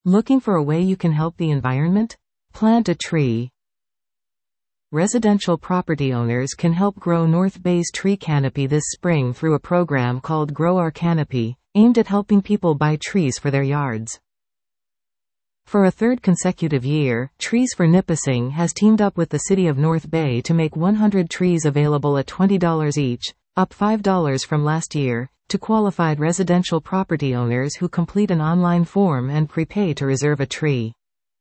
Looking for a way you can help the environment? Plant a tree. Residential property owners can help grow North Bay's tree canopy this spring through a program called Grow Our Canopy, aimed at helping people buy trees for their yards. For a third consecutive year, Trees for Nipissing has teamed up with the City of North Bay to make 100 trees available at $20 each, up $5 from last year, to qualified residential property owners who complete an online form and prepay to reserve a tree.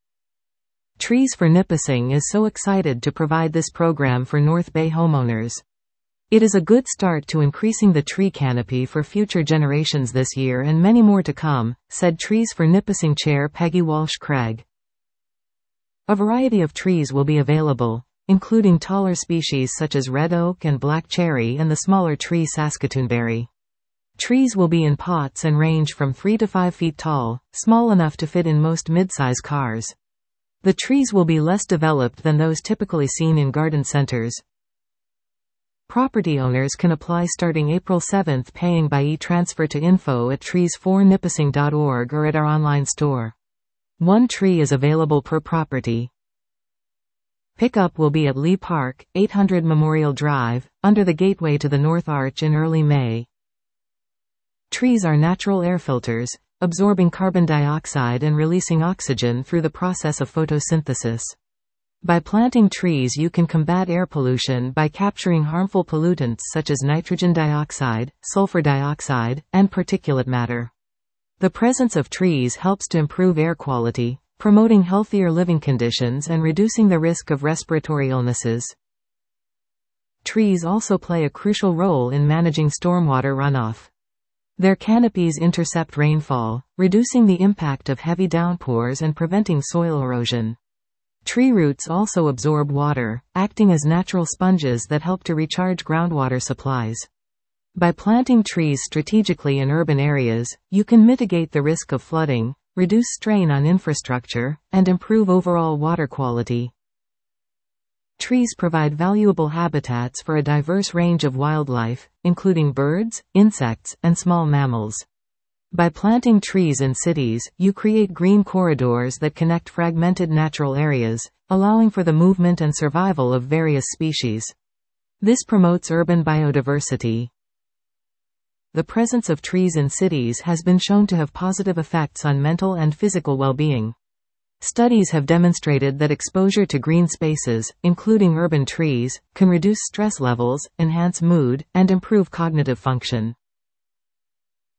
Trees for Nipissing is so excited to provide this program for North Bay homeowners. It is a good start to increasing the tree canopy for future generations this year and many more to come, said Trees for Nipissing Chair Peggy Walsh-Craig. A variety of trees will be available, including taller species such as red oak and black cherry and the smaller tree Saskatoonberry. Trees will be in pots and range from 3 to 5 feet tall, small enough to fit in most mid-size cars. The trees will be less developed than those typically seen in garden centers. Property owners can apply starting April 7, paying by e-transfer to info@trees4nipissing.org or at our online store. One tree is available per property. Pickup will be at Lee Park, 800 Memorial Drive, under the gateway to the North Arch in early May. Trees are natural air filters, absorbing carbon dioxide and releasing oxygen through the process of photosynthesis. By planting trees you can combat air pollution by capturing harmful pollutants such as nitrogen dioxide, sulfur dioxide, and particulate matter. The presence of trees helps to improve air quality, promoting healthier living conditions and reducing the risk of respiratory illnesses. Trees also play a crucial role in managing stormwater runoff. Their canopies intercept rainfall, reducing the impact of heavy downpours and preventing soil erosion. Tree roots also absorb water, acting as natural sponges that help to recharge groundwater supplies. By planting trees strategically in urban areas, you can mitigate the risk of flooding, reduce strain on infrastructure, and improve overall water quality. Trees provide valuable habitats for a diverse range of wildlife, including birds, insects, and small mammals. By planting trees in cities, you create green corridors that connect fragmented natural areas, allowing for the movement and survival of various species. This promotes urban biodiversity. The presence of trees in cities has been shown to have positive effects on mental and physical well-being. Studies have demonstrated that exposure to green spaces, including urban trees, can reduce stress levels, enhance mood, and improve cognitive function.